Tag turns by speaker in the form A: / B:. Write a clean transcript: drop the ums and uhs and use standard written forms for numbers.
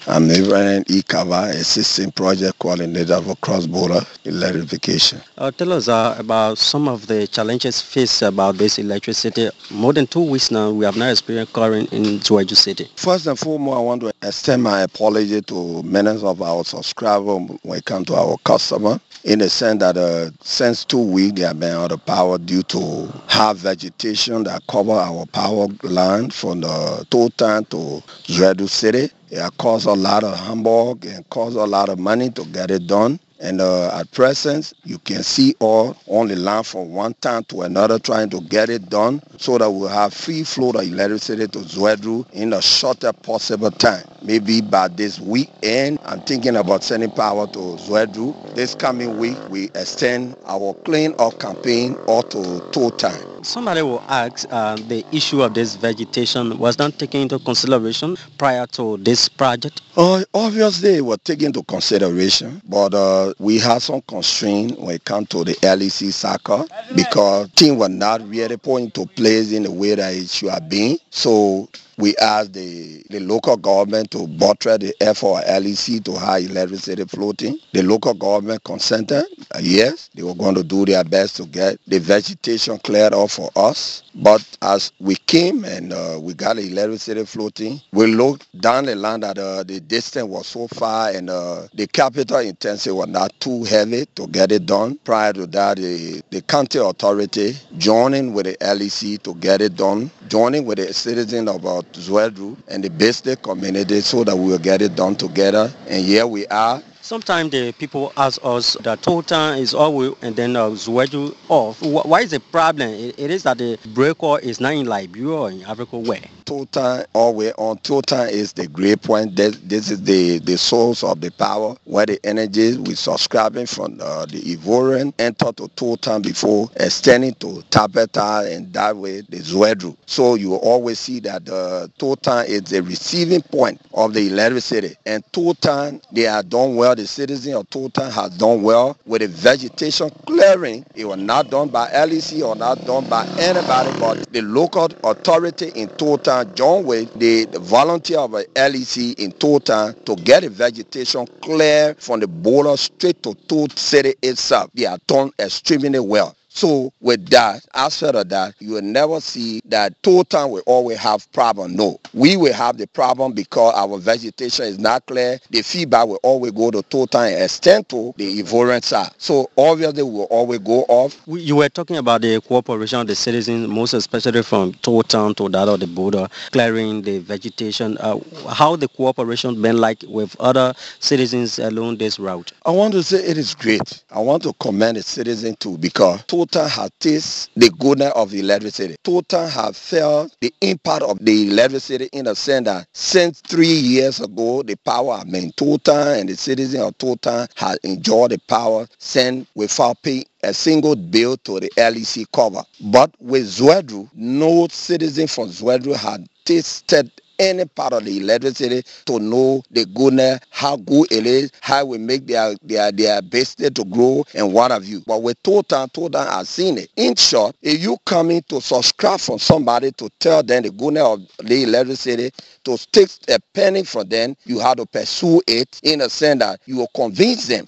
A: I'm Reverend Ikava, assistant project coordinator for cross-border electrification.
B: Tell us about some of the challenges faced about this electricity. More than 2 weeks now, we have now experienced current in Zuwaju City.
A: First and foremost, I want to extend my apology to many of our subscribers when it comes to our customer. In the sense that since 2 weeks they have been out of power due to high vegetation that cover our power line from the Totan to Zuwaju City. It has caused a lot of humbug and caused a lot of money to get it done. And at present, you can see all on the line from one town to another trying to get it done so that we'll have free flow of electricity to Zwedru in the shortest possible time. Maybe by this weekend, I'm thinking about sending power to Zwedru. This coming week, we extend our clean up campaign all to 2 times.
B: Somebody will ask the issue of this vegetation was not taken into consideration prior to this project?
A: Obviously, it was taken into consideration, but we had some constraint when it comes to the LEC cycle because things were not really put into place in the way that it should have been. So we asked the local government to buttress the effort of LEC to have electricity floating. The local government consented. Yes, they were going to do their best to get the vegetation cleared off for us. But as we came and we got the electricity floating, we looked down the line that the distance was so far and the capital intensity was not too heavy to get it done. Prior to that, the county authority joining with the LEC to get it done, joining with the citizens of Zwedru and the business community so that we will get it done together. And here we are.
B: Sometimes the people ask us that Total is always and then Zuwaju off. Why is the problem? It is that the breaker is not in Liberia or in Africa where?
A: Total always on Total is the great point. This is the source of the power where the energy we subscribing from the Ivorian enter to Total before extending to Tapeta and that way the Zwedru. So you always see that Total is the receiving point of the electricity, and Total they are done well. The citizens of Total has done well with the vegetation clearing. It was not done by LEC or not done by anybody but the local authority in Total, joined with the volunteer of LEC in Total to get the vegetation clear from the border straight to Total City itself. They are done extremely well. So with that, aspect of that, you will never see that Total will always have problem. No, we will have the problem because our vegetation is not clear. The feedback will always go to Total and extend to the Ivorian side. So obviously we will always go off.
B: You were talking about the cooperation of the citizens, most especially from Total to that of the border, clearing the vegetation. How the cooperation been like with other citizens along this route?
A: I want to say it is great. I want to commend the citizen too because Total has tasted the goodness of electricity. Total has felt the impact of the electricity in the sense that since 3 years ago, the power has been Total and the citizen of Total has enjoyed the power sent without paying a single bill to the LEC cover. But with Zwedru, no citizen from Zwedru had tasted any part of the electricity to know the goodness, how good it is, how we make their business to grow and what have you. But with Total has seen it. In short, if you come in to subscribe from somebody to tell them the goodness of the electricity, to take a penny from them, you have to pursue it in a sense that you will convince them